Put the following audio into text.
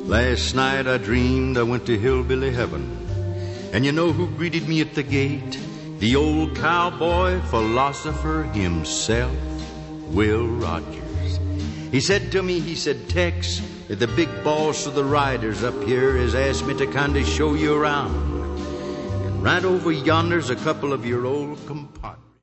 Last night I dreamed I went to hillbilly heaven. And you know who greeted me at the gate? The old cowboy philosopher himself, Will Rogers. He said to me, Tex, the big boss of the riders up here has asked me to kind of show you around. And right over yonder's a couple of your old compadres.